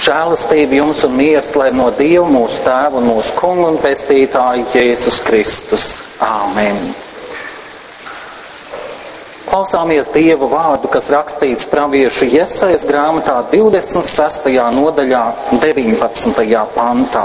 Žēlastība jums un miers, lai no Dieva mūsu Tēva un mūsu Kunga un Pestītāja Jēzus Kristus. Āmen. Klausāmies Dieva vārdu, kas rakstīts praviešu Jesajas grāmatā 26. nodaļā 19. pantā.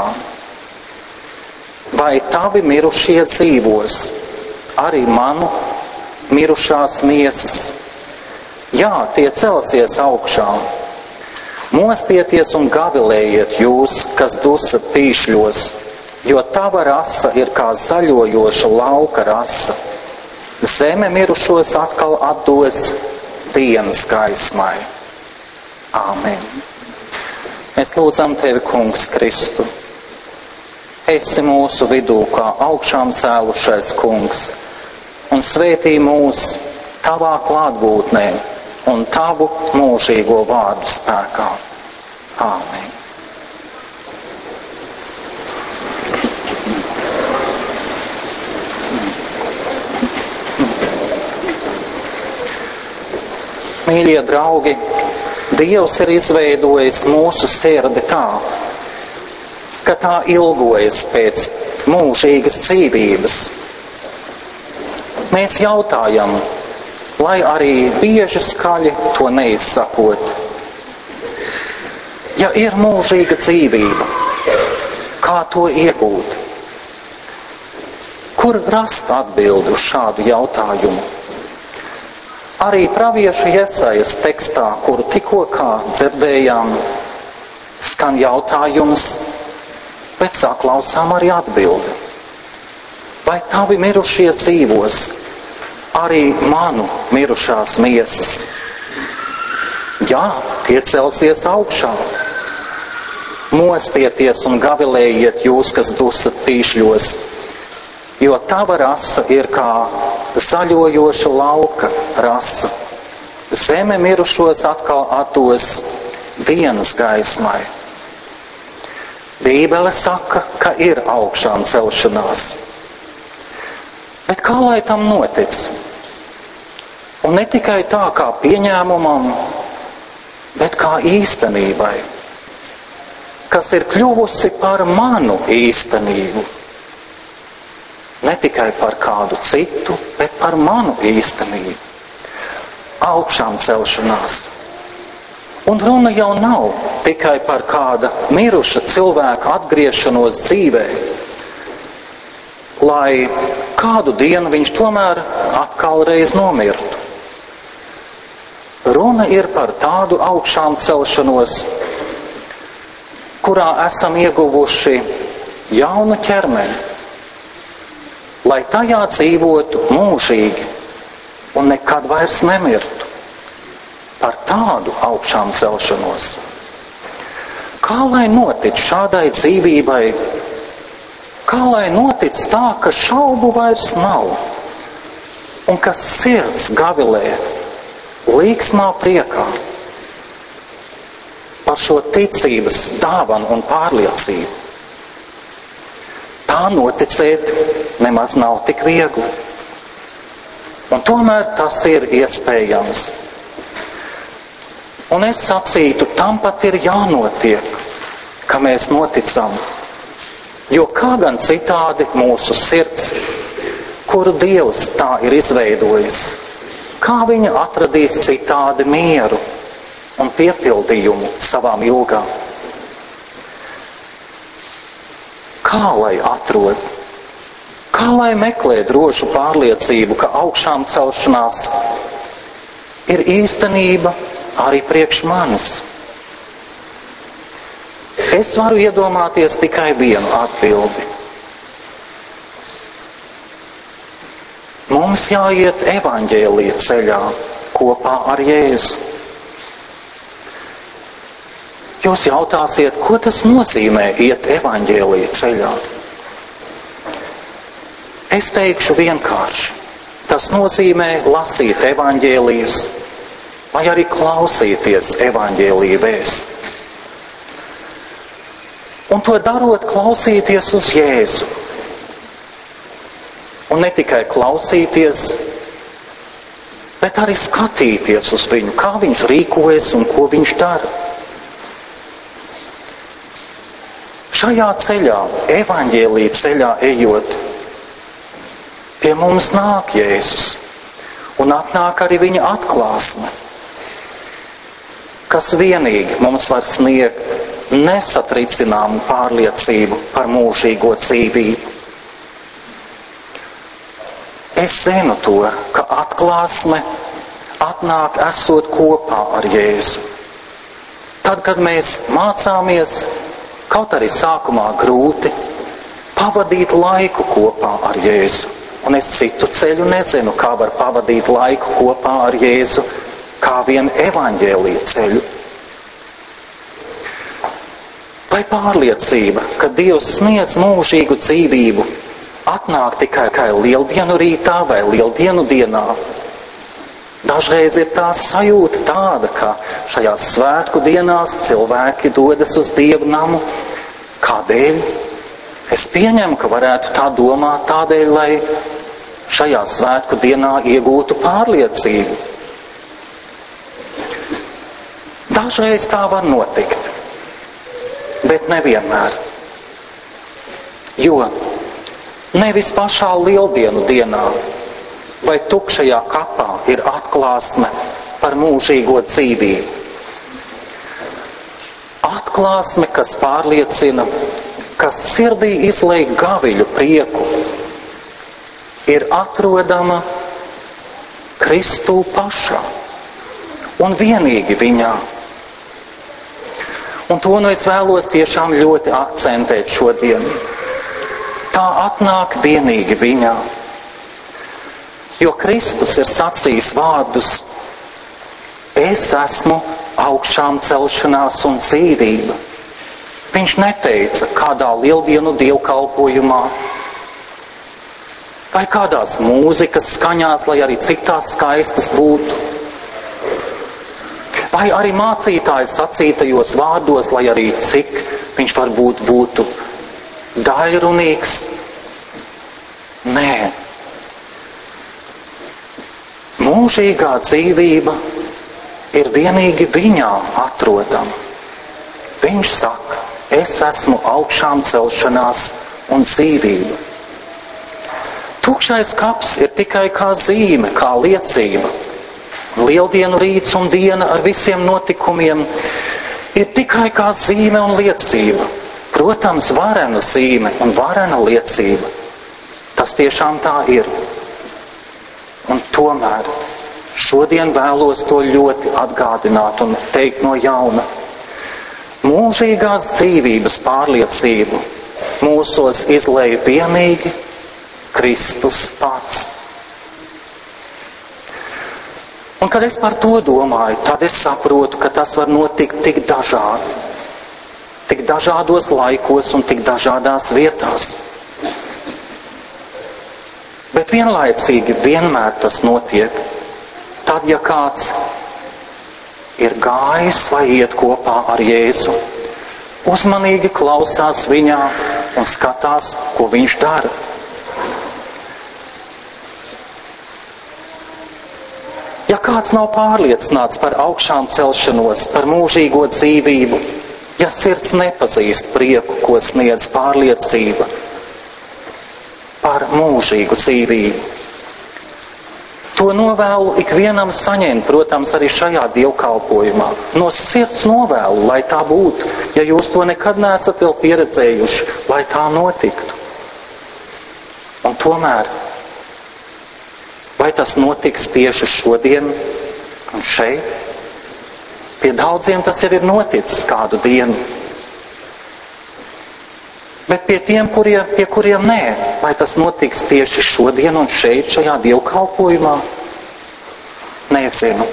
Vai tavi mirušie dzīvos, arī manu mirušās miesas? Jā, tie celsies augšā. Mostieties un gavilējiet jūs, kas dusat pīšļos, jo tava rasa ir kā zaļojoša lauka rasa. Zeme mirušos atkal atdos dienas gaismai. Āmen. Mēs lūdzam tevi, Kungs Kristu. Esi mūsu vidū kā augšām cēlušais Kungs, un svētī mūs tavā klātbūtnē un tavu mūžīgo vārdu spēkā. Āmen. Mīļie draugi, Dievs ir izveidojis mūsu sirdi tā, ka tā ilgojas pēc mūžīgas dzīvības. Mēs jautājam, lai arī bieži skaļi to neizsakot. Ja ir mūžīga dzīvība, kā to iegūt? Kur rast atbildi uz šādu jautājumu? Arī pravieša Jesajas tekstā, kuru tikko kā dzirdējām, skan jautājums, bet saklausām arī atbildi. Vai tavi mirušie dzīvos, arī manu mirušās miesas? Jā, tie celsies augšā. Mostieties un gavilējiet jūs, kas dusat pīšļos, jo tava rasa ir kā zaļojoša lauka rasa. Zeme mirušos atkal atdos dienas gaismai. Bībele saka, ka ir augšām celšanās. Bet kā lai tam notic? Un ne tikai tā kā pieņēmumam, bet kā īstenībai, kas ir kļuvusi par manu īstenību. Ne tikai par kādu citu, bet par manu īstenību. Augšām celšanās. Un runa jau nav tikai par kāda miruša cilvēka atgriešanos dzīvē, lai kādu dienu viņš tomēr atkal reiz nomirtu. Runa ir par tādu augšām celšanos, kurā esam ieguvuši jaunu ķermeni, lai tajā dzīvotu mūžīgi un nekad vairs nemirtu. Par tādu augšām celšanos. Kā lai notic šādai dzīvībai? Kā lai notic tā, ka šaubu vairs nav un ka sirds gavilē līksmā priekā par šo ticības dāvanu un pārliecību? Tā noticēt nemaz nav tik viegli. Un tomēr tas ir iespējams. Un es sacītu, tam pat ir jānotiek, ka mēs noticam. Jo kā gan citādi mūsu sirds, kuru Dievs tā ir izveidojis, kā viņa atradīs citādi mieru un piepildījumu savām ilgām? Kā lai atrod? Kā lai meklē drošu pārliecību, ka augšām celšanās ir īstenība arī priekš manis? Es varu iedomāties tikai vienu atbildi. Mums jāiet evaņģēlija ceļā kopā ar Jēzu. Jūs jautāsiet, ko tas nozīmē iet evaņģēlija ceļā? Es teikšu vienkārši. Tas nozīmē lasīt evaņģēlijus vai arī klausīties evaņģēlija vēsti. Un to darot, klausīties uz Jēzu. Un ne tikai klausīties, bet arī skatīties uz viņu, kā viņš rīkojas un ko viņš dara. Šajā ceļā, evaņģēlija ceļā ejot, pie mums nāk Jēzus un atnāk arī viņa atklāsme, kas vienīgi mums var sniegt nesatricināmu pārliecību par mūžīgo dzīvību. Es zinu to, ka atklāsme atnāk esot kopā ar Jēzu. Tad, kad mēs mācāmies, kaut arī sākumā grūti, pavadīt laiku kopā ar Jēzu. Un es citu ceļu nezinu, kā var pavadīt laiku kopā ar Jēzu, kā vien evaņģēlija ceļu. Vai pārliecība, ka Dievs sniedz mūžīgu dzīvību, atnāk tikai lieldienu rītā vai lieldienu dienā? Dažreiz ir tā sajūta tāda, ka šajās svētku dienās cilvēki dodas uz Dievu namu. Kādēļ? Es pieņemu, ka varētu tā domāt tādēļ, lai šajā svētku dienā iegūtu pārliecību. Dažreiz tā var notikt, bet nevienmēr. Jo nevis pašā lieldienu dienā vai tukšajā kapā ir atklāsme par mūžīgo dzīvību. Atklāsme, kas pārliecina, kas sirdī izlej gaviļu prieku, ir atrodama Kristū pašā un vienīgi viņā. Un to nu es vēlos tiešām ļoti akcentēt šodien. Tā atnāk vienīgi viņā. Jo Kristus ir sacījis vārdus: es esmu augšām celšanās un dzīvība. Viņš neteica kādā lieldienu dievkalpojumā vai kādās mūzikas skaņās, lai arī cik tās skaistas būtu. Vai arī mācītāja sacītajos vārdos, lai arī cik viņš varbūt būtu daļrunīgs. Nē. Mūžīgā dzīvība ir vienīgi viņā atrodama. Viņš saka: es esmu augšām celšanās un dzīvība. Tukšais kaps ir tikai kā zīme, kā liecība. Lieldienu rīts un diena ar visiem notikumiem ir tikai kā zīme un liecība. Protams, varena zīme un varena liecība. Tas tiešām tā ir. Un tomēr šodien vēlos to ļoti atgādināt un teikt no jauna. Mūžīgās dzīvības pārliecību mūsos izlej vienīgi Kristus pats. Un kad es par to domāju, tad es saprotu, ka tas var notikt tik dažādi, tik dažādos laikos un tik dažādās vietās. Bet vienlaicīgi vienmēr tas notiek. Tad, ja kāds ir gājis vai iet kopā ar Jēzu, uzmanīgi klausās viņā un skatās, ko viņš dara. Ja kāds nav pārliecināts par augšām celšanos, par mūžīgo dzīvību, ja sirds nepazīst prieku, ko sniedz pārliecība par mūžīgu dzīvību, to novēlu ikvienam saņemt, protams, arī šajā dievkalpojumā. No sirds novēlu, lai tā būtu, ja jūs to nekad neesat vēl pieredzējuši, lai tā notiktu. Un tomēr, vai tas notiks tieši šodien un šeit? Pie daudziem tas jau ir noticis kādu dienu. Bet pie tiem, pie kuriem nē, vai tas notiks tieši šodien un šeit, šajā dievkalpojumā? Nezinu.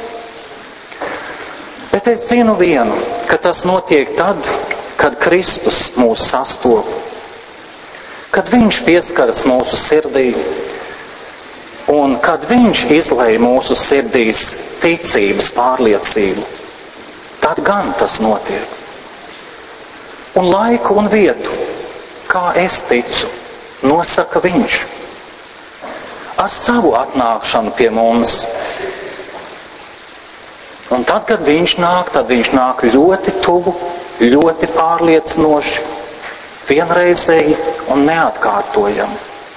Bet es zinu vienu, ka tas notiek tad, kad Kristus mūs sastop. Kad viņš pieskaras mūsu sirdī, un kad viņš izlej mūsu sirdīs ticības pārliecību, tad gan tas notiek. Un laiku un vietu, kā es ticu, nosaka viņš. Ar savu atnākšanu pie mums. Un tad, kad viņš nāk, tad viņš nāk ļoti tuvu, ļoti pārliecinoši. vienreizēji un neatkārtojami.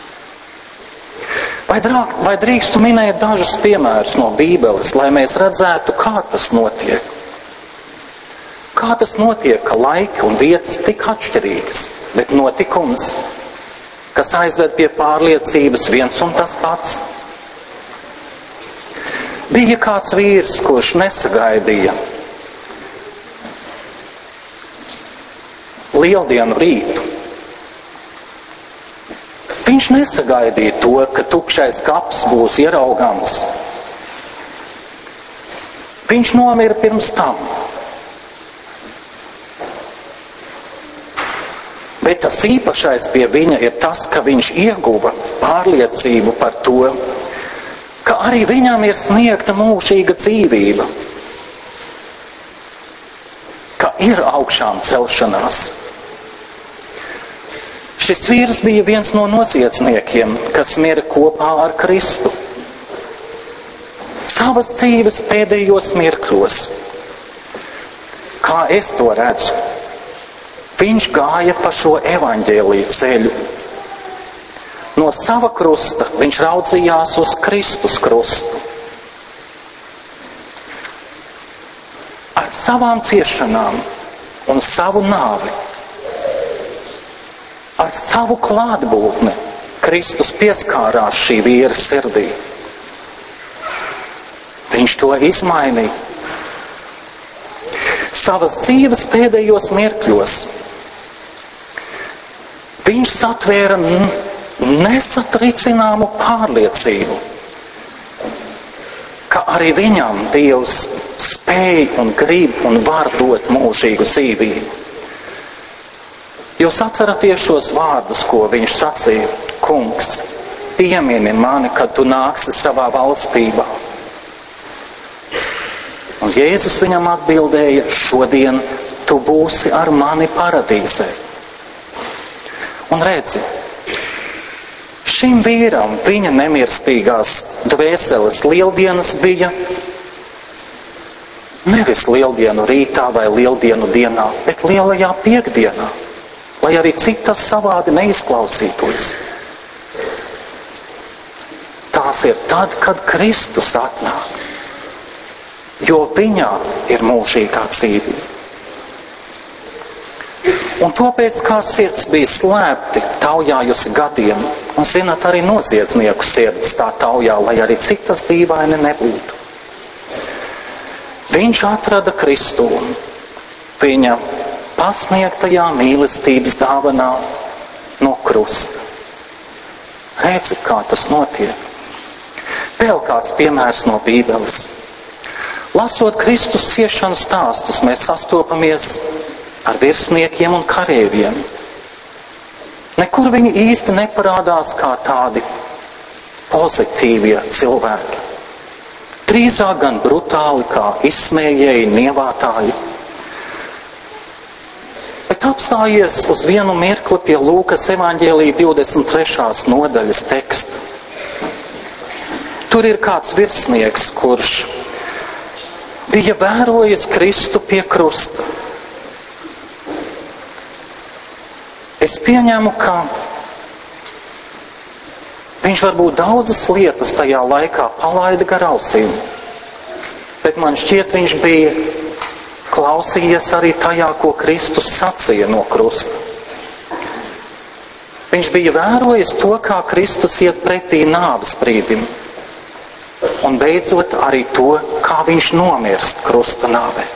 Vai drīkstu minēt dažus piemērus no Bībeles, lai mēs redzētu, kā tas notiek? Kā tas notiek, ka laiki un vietas tik atšķirīgas, bet notikums, kas aizved pie pārliecības viens un tas pats? Bija kāds vīrs, kurš nesagaidīja lieldienu rītu. Viņš nesagaidīja to, ka tukšais kaps būs ieraugams. Viņš nomira pirms tam. Bet tas īpašais pie viņa ir tas, ka viņš ieguva pārliecību par to, ka arī viņam ir sniegta mūžīga dzīvība, ka ir augšām celšanās. Šis vīrs bija viens no noziedzniekiem, kas mira kopā ar Kristu. Savas dzīves pēdējos mirkļos, kā es to redzu, viņš gāja pa šo evaņģēlija ceļu. No sava krusta viņš raudzījās uz Kristus krustu. Ar savām ciešanām un savu nāvi, ar savu klātbūtni Kristus pieskārās šī vīra sirdī. Viņš to izmainīja. Savas dzīves pēdējos mirkļos viņš satvēra nesatricināmu pārliecību, ka arī viņam Dievs spēj un grib un var dot mūžīgu dzīvību. Jūs atceraties šos vārdus, ko viņš sacīja: Kungs, piemini mani, kad tu nāksi savā valstībā. Un Jēzus viņam atbildēja: šodien tu būsi ar mani paradīzē. Un redzi, šim vīram viņa nemirstīgās dvēseles lieldienas bija nevis lieldienu rītā vai lieldienu dienā, bet lielajā piekdienā, lai arī cik tas savādi neizklausītos. Tās ir tad, kad Kristus atnāk, jo viņā ir mūžīgā dzīvība. Un tāpēc, kā sirds bija slēpti, taujājusi gadiem, un zināt, arī noziedznieku sirds tā taujā, lai arī cik tas dīvaini nebūtu. Viņš atrada Kristu viņa pasniegtajā mīlestības dāvanā no krusta. Redzi, kā tas notiek. Vēl kāds piemērs no Bībeles. Lasot Kristus ciešanu stāstus, mēs sastopamies ar virsniekiem un kareiviem. Nekur viņi īsti neparādās kā tādi pozitīvie cilvēki. Drīzāk gan brutāli kā izsmējēji, nievātāji. Bet apstājies uz vienu mirkli pie Lūkas evaņģēlija 23. nodaļas teksta. Tur ir kāds virsnieks, kurš bija vērojis Kristu pie krusta. Es pieņemu, ka viņš varbūt daudzas lietas tajā laikā palaida gar ausīm, bet man šķiet, viņš bija klausījies arī tajā, ko Kristus sacīja no krusta. Viņš bija vērojis to, kā Kristus iet pretī nāves brīdim, un beidzot arī to, kā viņš nomirst krusta nāvē.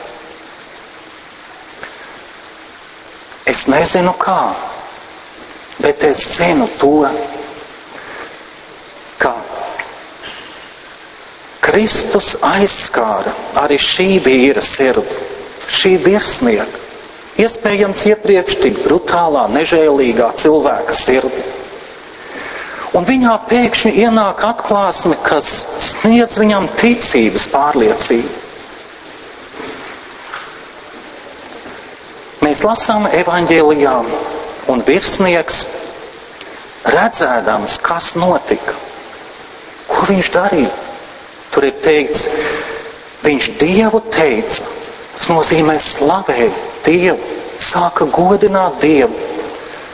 Es nezinu kā, bet es zinu to, ka Kristus aizskāra arī šī vīra sirdi, šī virsnieka, iespējams iepriekš tik brutālā, nežēlīgā cilvēka sirdi. Un viņā pēkšņi ienāk atklāsme, kas sniedz viņam ticības pārliecību. Mēs lasām evaņģēlijā, un virsnieks, redzēdams, kas notika, ko viņš darīja. Tur ir teikts, viņš Dievu teica, tas nozīmē slavēja Dievu, sāka godināt Dievu.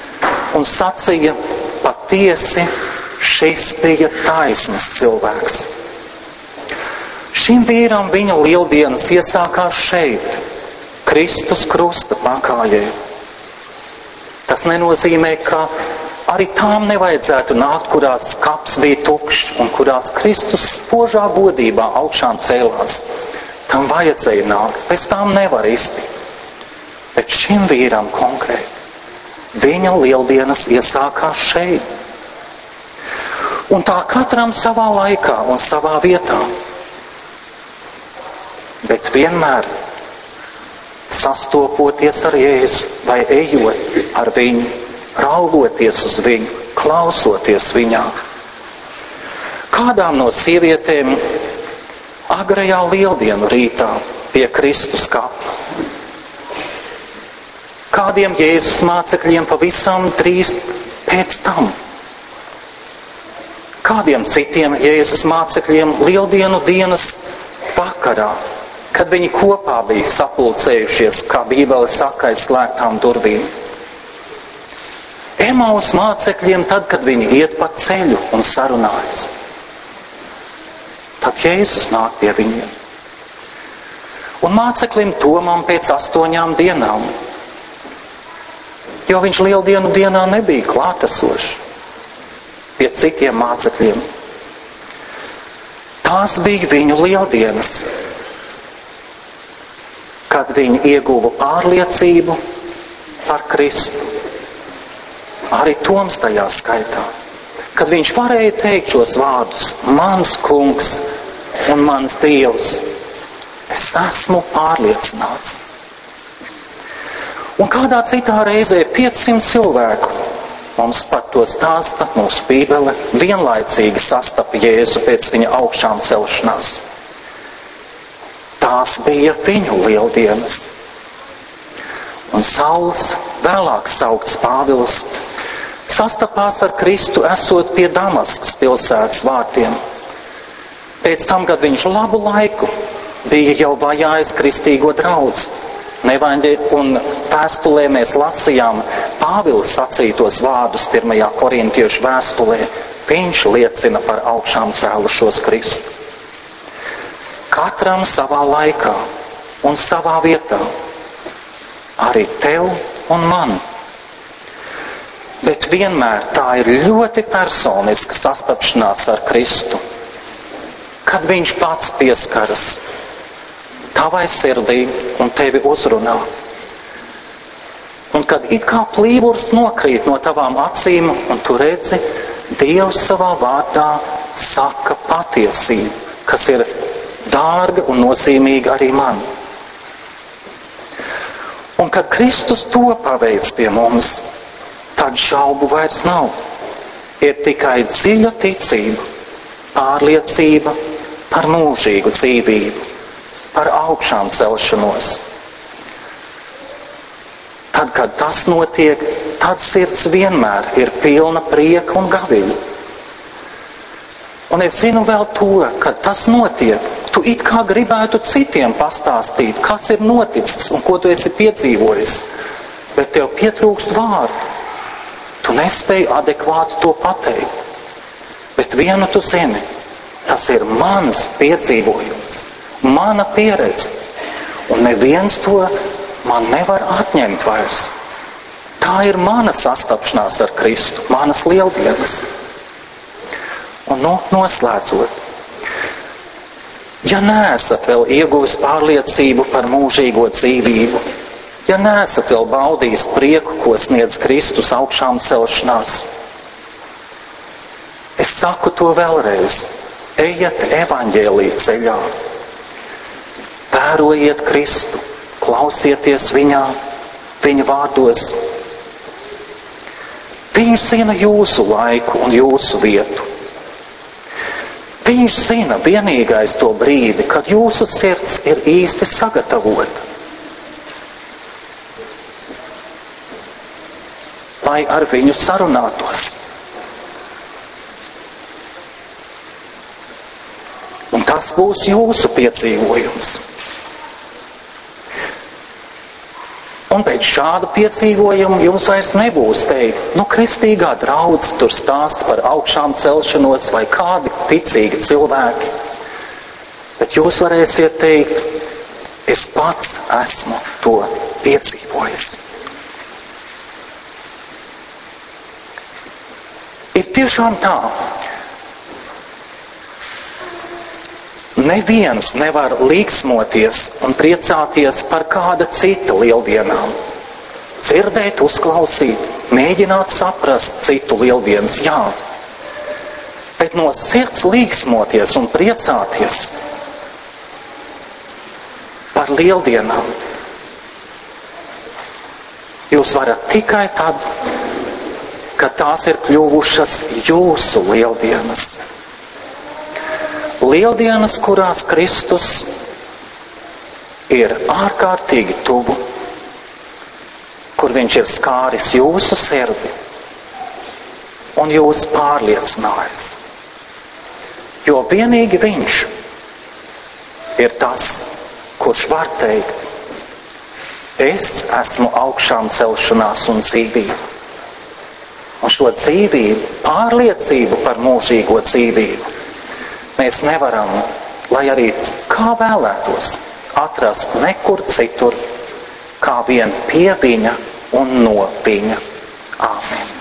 un sacīja: patiesi, šis bija taisns cilvēks. Šim vīram viņa lieldienas iesākās šeit, Kristus krusta pakājē. Tas nenozīmē, ka arī tām nevajadzētu nākt, kurās kaps bija tukšs un kurās Kristus spožā godībā augšām cēlās. Tam vajadzēja nākt, pēc tām nevar iztikt. Bet šim vīram konkrēti viņa lieldienas iesākās šeit. Un tā katram savā laikā un savā vietā. Bet vienmēr sastopoties ar Jēzu vai ejot ar viņu, raugoties uz viņu, klausoties viņā. Kādām no sievietēm agrajā lieldienu rītā pie Kristus kapa? Kādiem Jēzus mācekļiem pavisam drīz pēc tam? Kādiem citiem Jēzus mācekļiem lieldienu dienas vakarā, kad viņi kopā bija sapulcējušies, kā Bībele saka, aiz slēgtām durvīm? Emaus mācekļiem tad, kad viņi iet pa ceļu un sarunājas. Tad Jēzus nāk pie viņiem. Un māceklim Tomam pēc 8 dienām, jo viņš lieldienu dienā nebija klātesošs pie citiem mācekļiem. Tās bija viņu lieldienas, kad viņi ieguva pārliecību par Kristu. Arī Toms tajā skaitā, kad viņš varēja teikt šos vārdus: mans kungs un mans Dievs, es esmu pārliecināts. Un kādā citā reizē 500 cilvēku, mums par to stāsta mūsu Bībele, vienlaicīgi sastapa Jēzu pēc viņa augšām celšanās. Tās bija viņu lieldienas. Un Sauls, vēlāk saukts Pāvils, sastapās ar Kristu esot pie Damaskas pilsētas vārtiem. Pēc tam, kad viņš labu laiku bija jau vajājis kristīgo draudzi, un vēstulē mēs lasījām Pāvila sacītos vārdus 1. Korintiešu vēstulē. Viņš liecina par augšām cēlušos Kristu. Katram savā laikā un savā vietā. Arī tev un man. Bet vienmēr tā ir ļoti personiska sastapšanās ar Kristu, kad viņš pats pieskaras tavai sirdī un tevi uzrunā. Un kad it kā plīvurs nokrīt no tavām acīm un tu redzi, Dievs savā vārdā saka patiesību, kas ir dārga un nozīmīga arī man. Un kad Kristus to paveic pie mums, tad šaubu vairs nav. Ir tikai dziļa ticība, pārliecība par mūžīgu dzīvību, par augšām celšanos. Tad, kad tas notiek, tad sirds vienmēr ir pilna prieka un gaviļu. Un es zinu vēl to, kad tas notiek, tu it kā gribētu citiem pastāstīt, kas ir noticis un ko tu esi piedzīvojis, bet tev pietrūkst vārdu. Tu nespēji adekvāti to pateikt. Bet vienu tu zini, tas ir mans piedzīvojums, mana pieredze, un neviens to man nevar atņemt vairs. Tā ir mana sastapšanās ar Kristu, manas lieldienas. Un noslēdzot, ja neesat vēl ieguvis pārliecību par mūžīgo dzīvību, ja neesat vēl baudījis prieku, ko sniedz Kristus augšām celšanās, es saku to vēlreiz, ejiet evaņģēlija ceļā, vērojiet Kristu, klausieties viņā, viņa vārdos. Viņš zina jūsu laiku un jūsu vietu. Viņš zina vienīgais to brīdi, kad jūsu sirds ir īsti sagatavota. Lai ar viņu sarunātos. Un tas būs jūsu piedzīvojums. Un pēc šāda piedzīvojuma jums vairs nebūs teikt, kristīgā draudze tur stāsta par augšām celšanos vai kādi ticīgi cilvēki. Bet jūs varēsiet teikt, es pats esmu to piedzīvojis. Ir tiešām tā. Neviens nevar līksmoties un priecāties par kāda cita lieldienām. Dzirdēt, uzklausīt, mēģināt saprast citu lieldienas, jā. Bet no sirds līksmoties un priecāties par lieldienām jūs varat tikai tad, kad tās ir kļuvušas jūsu lieldienas. Lieldienas, kurās Kristus ir ārkārtīgi tuvu, kur viņš ir skāris jūsu sirdi un jūs pārliecinājis. Jo vienīgi viņš ir tas, kurš var teikt, es esmu augšām celšanās un dzīvība. Un šo dzīvību, pārliecību par mūžīgo dzīvību, mēs nevaram, lai arī kā vēlētos, atrast nekur citur, kā vien pie viņa un no viņa. Āmen.